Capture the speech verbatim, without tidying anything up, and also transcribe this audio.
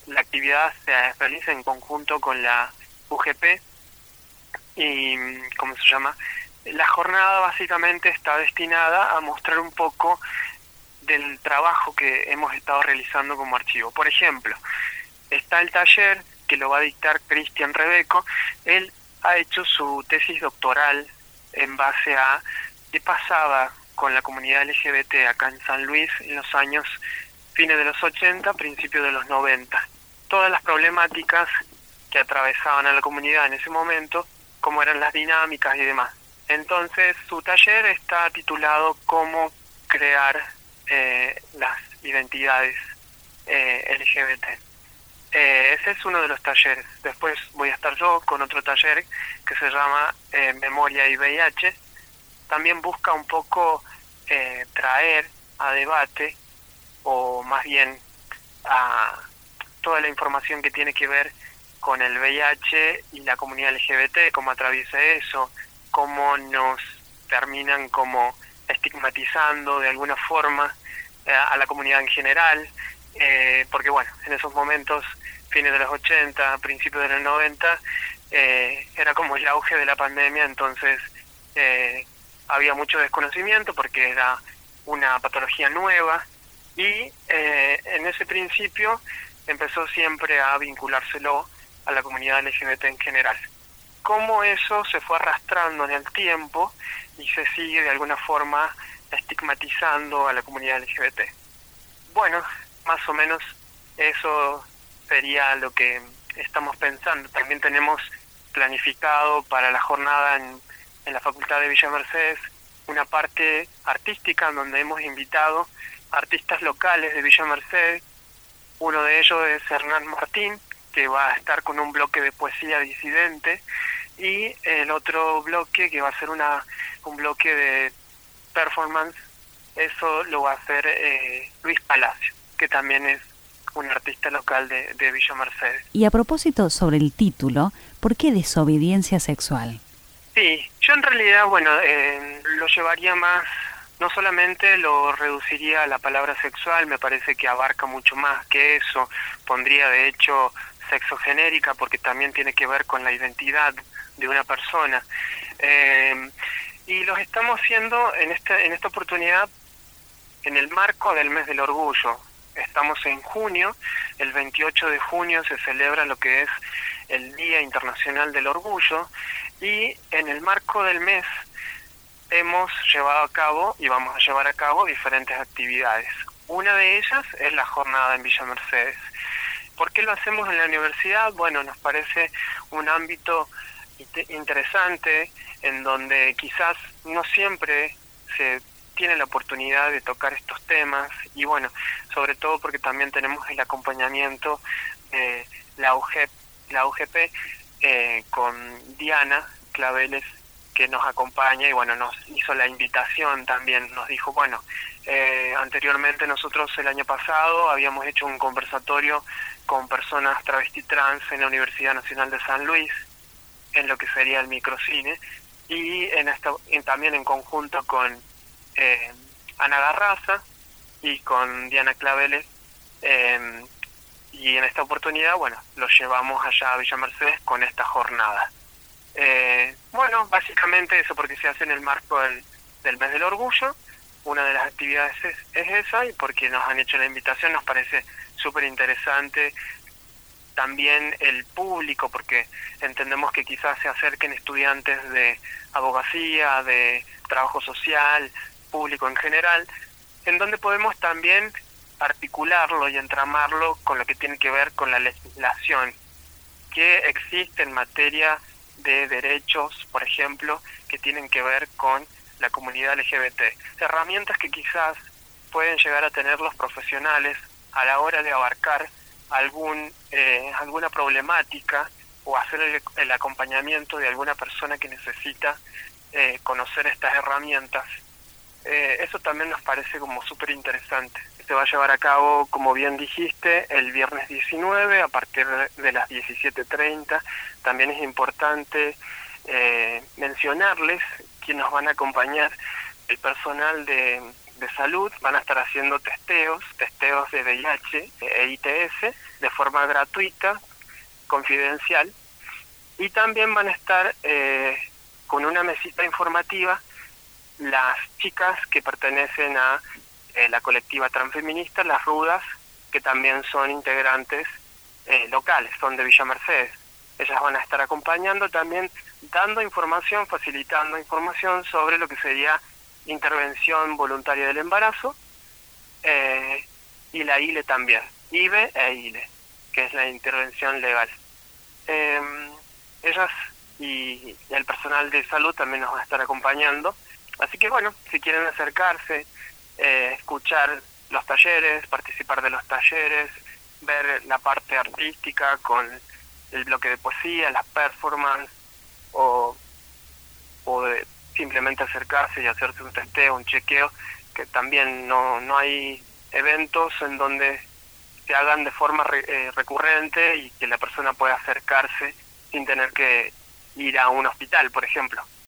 la actividad se realiza en conjunto con la U G P y, ¿cómo se llama? La jornada básicamente está destinada a mostrar un poco del trabajo que hemos estado realizando como archivo. Por ejemplo, está el taller que lo va a dictar Cristian Rebeco. Él ha hecho su tesis doctoral en base a qué pasaba con la comunidad L G B T acá en San Luis en los años fines de los ochenta, principios de los noventa. Todas las problemáticas que atravesaban a la comunidad en ese momento, cómo eran las dinámicas y demás. Entonces, su taller está titulado Cómo crear eh, las identidades eh, L G B T. Eh, ese es uno de los talleres. Después voy a estar yo con otro taller que se llama eh, Memoria y V I H. También busca un poco eh, traer a debate, o más bien a toda la información que tiene que ver con el V I H y la comunidad L G B T, cómo atraviesa eso, cómo nos terminan como estigmatizando de alguna forma eh, a la comunidad en general, eh, porque bueno, en esos momentos, fines de los ochenta, principios de los noventa, eh, era como el auge de la pandemia, entonces eh, había mucho desconocimiento porque era una patología nueva y eh, en ese principio empezó siempre a vinculárselo a la comunidad L G B T en general. Cómo eso se fue arrastrando en el tiempo y se sigue de alguna forma estigmatizando a la comunidad L G B T. Bueno, más o menos eso sería lo que estamos pensando. También tenemos planificado para la jornada en, en la Facultad de Villa Mercedes una parte artística en donde hemos invitado artistas locales de Villa Mercedes. Uno de ellos es Hernán Martín, que va a estar con un bloque de poesía disidente, y el otro bloque que va a ser una un bloque de performance, eso lo va a hacer eh, Luis Palacio, que también es un artista local de, de Villa Mercedes. Y a propósito sobre el título, ¿por qué desobediencia sexual? Sí, yo en realidad, bueno, eh, lo llevaría más, no solamente lo reduciría a la palabra sexual, me parece que abarca mucho más que eso, pondría de hecho sexo genérica porque también tiene que ver con la identidad de una persona. Eh, y los estamos haciendo en esta, en esta oportunidad en el marco del mes del orgullo. Estamos en junio, el veintiocho de junio se celebra lo que es el Día Internacional del Orgullo y en el marco del mes hemos llevado a cabo y vamos a llevar a cabo diferentes actividades. Una de ellas es la jornada en Villa Mercedes. ¿Por qué lo hacemos en la universidad? Bueno, nos parece un ámbito interesante en donde quizás no siempre se tiene la oportunidad de tocar estos temas y bueno, sobre todo porque también tenemos el acompañamiento de la U G, la U G P eh, con Diana Claveles, que nos acompaña y bueno, nos hizo la invitación también, nos dijo, bueno, eh, anteriormente nosotros el año pasado habíamos hecho un conversatorio con personas travesti trans en la Universidad Nacional de San Luis, en lo que sería el microcine, y en esta, en, también en conjunto con eh, Ana Garraza y con Diana Claveles, eh, y en esta oportunidad, bueno, los llevamos allá a Villa Mercedes con esta jornada. Eh, bueno, básicamente eso porque se hace en el marco del, del mes del orgullo. Una de las actividades es, es esa y porque nos han hecho la invitación nos parece súper interesante también el público, porque entendemos que quizás se acerquen estudiantes de abogacía, de trabajo social, público en general, en donde podemos también articularlo y entramarlo con lo que tiene que ver con la legislación que existe en materia de derechos, por ejemplo, que tienen que ver con la comunidad L G B T. Herramientas que quizás pueden llegar a tener los profesionales a la hora de abarcar algún eh, alguna problemática o hacer el, el acompañamiento de alguna persona que necesita eh, conocer estas herramientas. Eh, eso también nos parece como súper interesante. Se va a llevar a cabo, como bien dijiste, el viernes diecinueve a partir de las diecisiete treinta. También es importante eh, mencionarles que nos van a acompañar el personal de, de salud van a estar haciendo testeos, testeos de V I H e I T S de forma gratuita, confidencial, y también van a estar eh, con una mesita informativa las chicas que pertenecen a eh, la colectiva transfeminista, las Rudas, que también son integrantes eh, locales, son de Villa Mercedes. Ellas van a estar acompañando también, dando información, facilitando información sobre lo que sería intervención voluntaria del embarazo, eh, y la I L E también, I V E e I L E, que es la intervención legal. Eh, ellas y el personal de salud también nos va a estar acompañando, así que bueno, si quieren acercarse, eh, escuchar los talleres, participar de los talleres, ver la parte artística con el bloque de poesía, las performances, o, o de simplemente acercarse y hacerse un testeo, un chequeo, que también no, no hay eventos en donde se hagan de forma re, eh, recurrente y que la persona pueda acercarse sin tener que ir a un hospital, por ejemplo.